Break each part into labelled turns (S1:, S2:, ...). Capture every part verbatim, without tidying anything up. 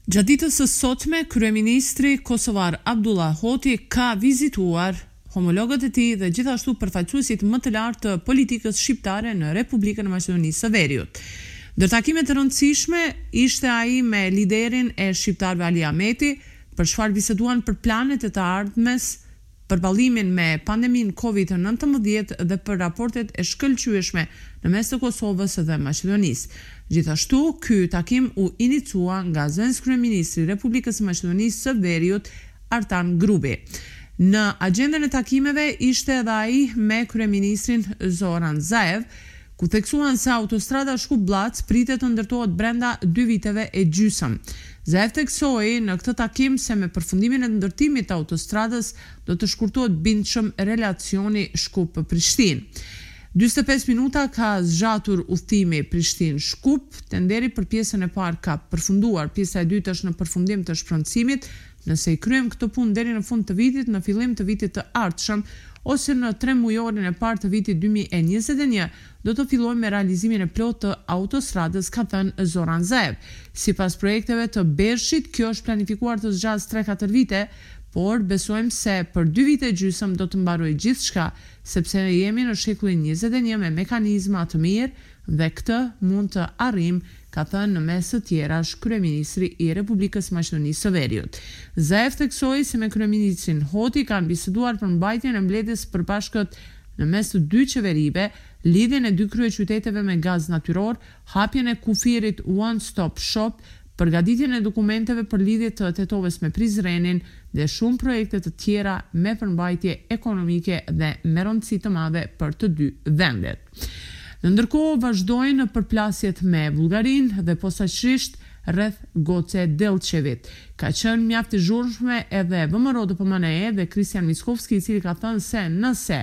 S1: Gjatë ditës së sotme, kryeministri kosovar Abdullah Hoti ka vizituar homologët e tij dhe gjithashtu përfaqësuesit më të lartë të politikës shqiptare në Republikën e Maqedonisë së Veriut. Ndër takimet të rëndësishme ishte ai me liderin e shqiptarëve Ali Ahmeti, për çfarë biseduan për planet e të ardhmes, për ballimin me pandeminë kovid nëntëmbëdhjetë dhe për raportet e shkëlqyeshme në mes të Kosovës dhe Maqedonisë. Gjithashtu, ky takim u inicua nga zëvendës kryeministri i Republikës së Maqedonisë së Veriut, Artan Grubi. Në agjendën e takimeve ishte edhe ai me kryeministrin Zoran Zaev, ku theksuan se autostrada Shkup-Blac pritet të ndërtohet brenda dy viteve e gjysmë. Zaev theksoi në këtë takim se me përfundimin e ndërtimit të autostradës do të shkurtohet bindshëm relacioni Shkup-Prishtinë. njëzet e pesë minuta ka zgjatur udhëtimi Prishtinë-Shkup, tenderi për pjesën e parë ka përfunduar, pjesa e dytë është në përfundim të shpronësimit. Nëse i kryejmë këtë punë deri në fund të vitit, në fillim të vitit të ardhshëm, ose në tre mujorin e parë të vitit dy mijë e njëzet e një, do të fillojmë me realizimin e plotë të autostradës, ka thënë Zoran Zaev. Sipas projekteve të Bershit, kjo është planifikuar të zgjasë tre katër vite, por besojmë se për dy vite e gjysmë do të mbarojë gjithçka, sepse jemi në shekullin njëzet e një me mekanizma të mirë dhe këtë mund të arrijmë, ka thënë në mes të tjerash kryeministri i Republikës së Maqedonisë së Veriut. Zaev theksoi se me kryeministrin Hoti kanë biseduar për mbajtjen e mbledhjes së përbashkët në mes të dy qeverive, lidhjen e dy kryeqyteteve me gaz natyror, hapjen e kufirit One Stop Shop, përgatitjen e dokumenteve për lidhje të Tetovës me Prizrenin dhe shumë projekte të tjera me përmbajtje ekonomike dhe me rëndësi të madhe për të dy vendet. Ndërkohë vazhdojnë përplasjet me Bullgarinë dhe posaçërisht rreth Goce Delchevit. Ka qenë mjaft e zhurmshme edhe V M R O D P M N E dhe Kristian Miskovski, i cili ka thënë se nëse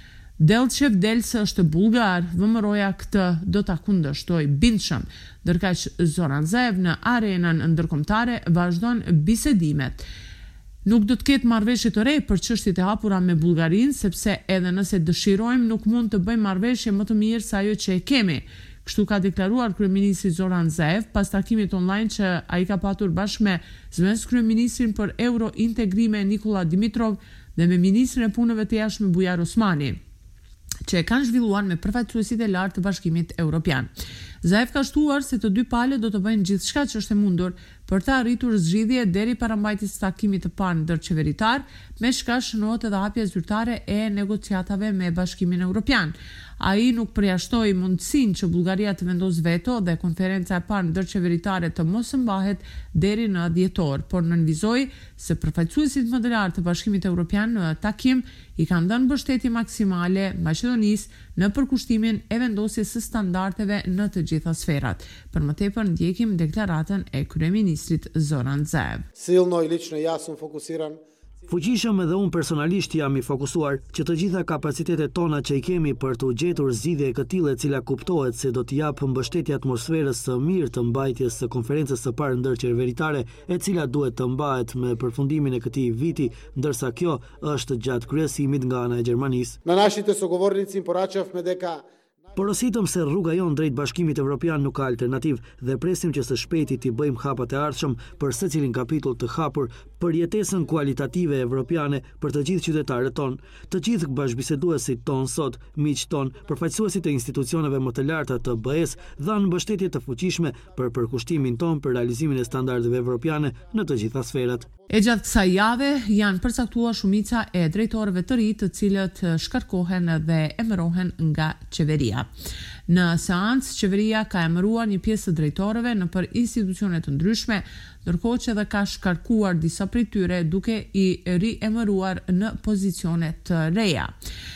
S1: Delchev del se është bullgar, V M R O-ja këtë do ta kundërshtoj bindshëm. Ndërkaq Zoran Zaev në arenën ndërkombëtare vazhdon bisedimet. Nuk do të ketë marrëveshje të re për çështjet e hapura me Bullgarinë, sepse edhe nëse dëshirojmë nuk mund të bëjmë marrëveshje më të mirë se ajo që e kemi. Kështu ka deklaruar kryeministri Zoran Zaev pas takimit online që ai ka patur bashkë me zëvendës kryeministrin për Eurointegrime Nikola Dimitrov dhe me ministrin e punëve të jashtme Bujar Osmani, që e kanë zhvilluar me përfaqësuesit e lartë të Bashkimit Evropian. Zaev ka shtuar se të dy palët do të bëjnë gjithçka që është e mundur për të arritur zgjidhje deri para mbajtjes së takimit të parë ndërqeveritar, me shkash shënohet edhe hapja zyrtare e negociatave me Bashkimin Evropian. Ai nuk përjashtoi mundësinë që Bullgaria të vendosë veto dhe konferenca e parë ndërqeveritare të mos mbahet deri në dhjetor, por nënvizoi se përfaqësuesit më të lartë të Bashkimit Evropian në takim i kanë dhënë mbështetje maksimale Maqedonisë në përkushtimin e vendosjes së standardeve në të gjitha sferat. Për më tepër ndjekim deklaratën e kryeministrit Zoran Zaev.
S2: Silno i lično ja sam fokusiran.
S3: Fuqishëm edhe unë personalisht jam i fokusuar që të gjitha kapacitetet tona që i kemi për të gjetur zgjidhje e këtille e cila kuptohet se do të japë mbështetje atmosferës së mirë të mbajtjes së konferencës së parë ndërqeveritare, e cila duhet të mbahet me përfundimin e këtij viti, ndërsa kjo është gjatë kryesimit nga ana e Gjermanisë.
S2: Na našите sogovornici poraçavme deka
S3: Porositëm se rruga jonë drejt Bashkimit Evropian nuk ka alternativë dhe presim që së shpejti t'i bëjmë hapat e ardhshëm për secilin kapitull të hapur për jetesën kualitative evropiane për të gjithë qytetarët tonë. Të gjithë bashkëbiseduesit tonë sot, miqtë tonë, përfaqësuesit e institucioneve më të larta të B E-s dhanë mbështetje të fuqishme për përkushtimin tonë për realizimin e standardeve evropiane në të gjitha sferat.
S1: E gjatë kësaj jave janë përcaktuar shumica e drejtorëve të ri, të cilët shkarkohen dhe emërohen nga qeveria. Në seancë, qeveria ka emëruar një pjesë të drejtorëve në për institucione të ndryshme, ndërkohë që edhe ka shkarkuar disa prej tyre duke i riemëruar në pozicione të reja.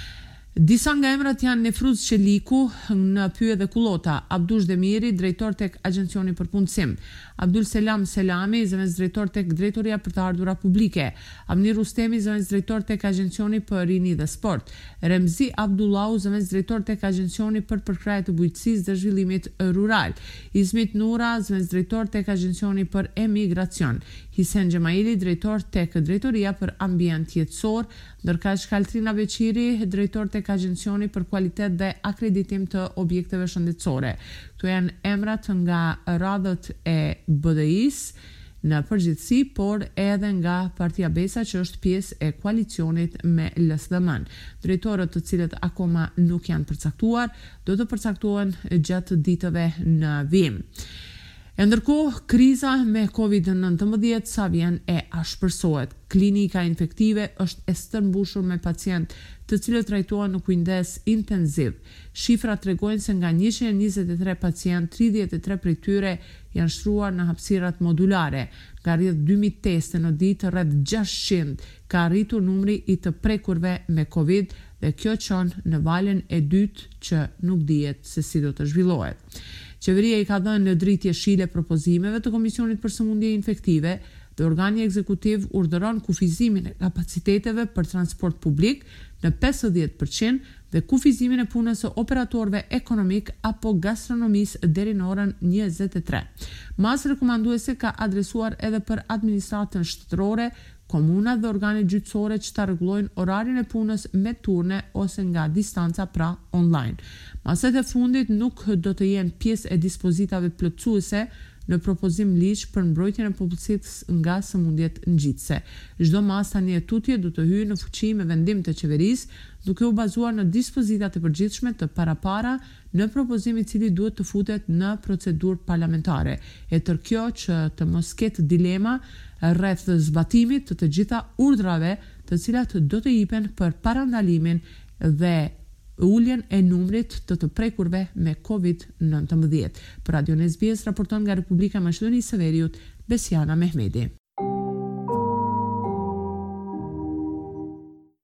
S1: Disa nga emrat janë Nefruz Qeliku në Pyje dhe Kullota, Abdush Demiri, drejtor tek Agjencioni për Punësim, Abdul Selam Selami, zëvendës drejtor tek Drejtoria për të Ardhura Publike, Amnir Rustemi, zëvendës drejtor tek Agjencioni për Rini dhe Sport, Remzi Abdullahu, zëvendës drejtor tek Agjencioni për Përkrahje të Bujqësisë dhe Zhvillimit Rural, Izmit Nura, zëvendës drejtor tek Agjencioni për Emigracion, Hisen Gjemaili, drejtor tek Drejtoria për Ambient Jetësor, ndërkaq Kaltrina Beqiri, drejtor tek Agjencioni për Kualitet dhe Akreditim të Objekteve Shëndetësore. Këto janë emrat nga radhët e B D I-s, në përgjithësi, por edhe nga Partia Besa që është pjesë e koalicionit me L S D M-n. Drejtorët të cilët akoma nuk janë përcaktuar, do të përcaktohen gjatë ditëve në vijim. E ndërkohë, kriza me covid nineteen sa vjen e ashpërsohet. Klinika infektive është e stërmbushur me pacient të cilët trajtohen në kujdes intenziv. Shifrat tregojnë se nga njëqind e njëzet e tre pacient, tridhjetë e tre prej tyre janë shtruar në hapësirat modulare. Ka rreth dy mijë teste në ditë, rreth gjashtëqind ka arritur numri i të prekurve me Covid dhe kjo çon në valën e dytë që nuk dihet se si do të zhvillohet. Qeveria i ka dhënë në dritje shile propozimeve të Komisionit për Sëmundje Infektive dhe organi ekzekutiv urdhëron kufizimin e kapaciteteve për transport publik në pesëdhjetë përqind dhe kufizimin e punës së operatorëve ekonomik apo gastronomisë deri në orën njëzet e tre. Masë rekomanduese ka adresuar edhe për administratën shtetërore, komuna dhe organet gjyqësore që ta rregullojnë orarin e punës me turne ose nga distanca, pra online. Maset e fundit nuk do të jenë pjesë e dispozitave plotësuese në propozim ligj për mbrojtjen e popullsisë nga sëmundjet ngjitëse. Çdo masë tani e tutje do të hyjë në fuqi me vendim të qeverisë, duke u bazuar në dispozitat e përgjithshme të parapara në propozim i cili duhet të futet në procedurë parlamentare. E tër kjo që të mos ketë dilema rreth zbatimit të të gjitha urdhrave të cilat do të jipen për parandalimin dhe uljen e numrit të të prekurve me covid nineteen. Për Radio S B S raporton nga Republika e Maqedonisë së Veriut, Besiana Mehmeti.